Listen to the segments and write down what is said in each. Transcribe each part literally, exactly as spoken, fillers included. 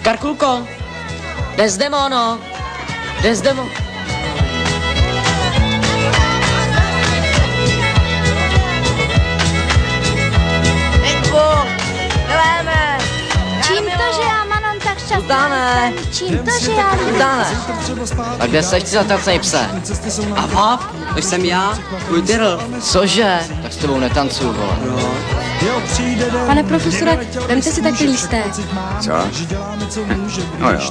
Karkulko, Desdemono, Desdemo... Čím to, že já Manon tak šťastná Udáne. jsem? Čím to, že já Udáne. A kde seš ty zatracený pse? A vap, to jsem já, tvůj Tyrl. Cože? Tak s tebou netancuju, vole. No. Pane profesore, vemte si taky lístek. Co? No jo.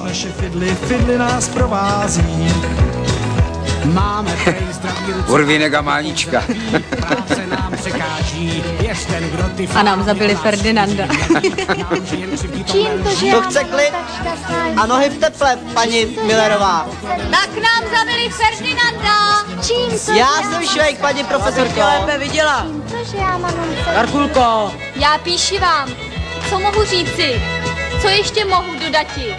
Urvínek a mánička. A nám zabili Ferdinanda. Čím to, že já To chce Manon klid tak šťastná a nohy v teple, paní Millerová. Tak nám zabili Ferdinanda. Čím to, Já že jsem Švejk, paní profesorko. lépe viděla. Čím to, že já Manon tak... Karkulko, Já píši vám. Co mohu říci? Co ještě mohu dodati?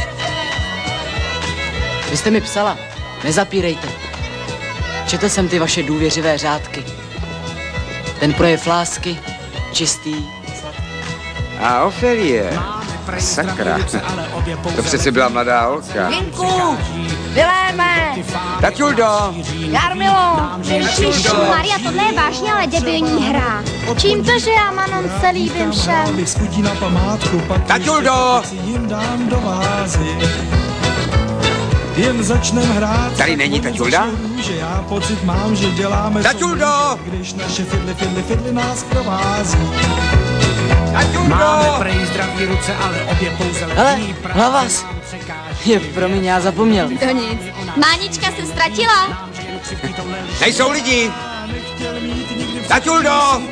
vy jste mi psala. Nezapírejte. Četl jsem ty vaše důvěřivé řádky. Ten projev lásky, čistý. A Ofelie. Sakra. To přece byla mladá holka. Vinku, Viléme, Taťuldo! Jarmilo, Ježišmarja, tohle je vážně ale debilní hra. Čím to, že já Manon se líbím všem? Taťuldo! Jen začnem hrát. Tady není Taťulda? Že já pocit mám, že děláme Taťuldo! když naše fidly, fidly, fidly nás provází. Taťuldo! Prej zdraví ruce, ale obě pouze Hele, letní hlavas. Je, promiň, já zapomněl. To nic. Mánička se ztratila. Nejsou lidi! Taťuldo!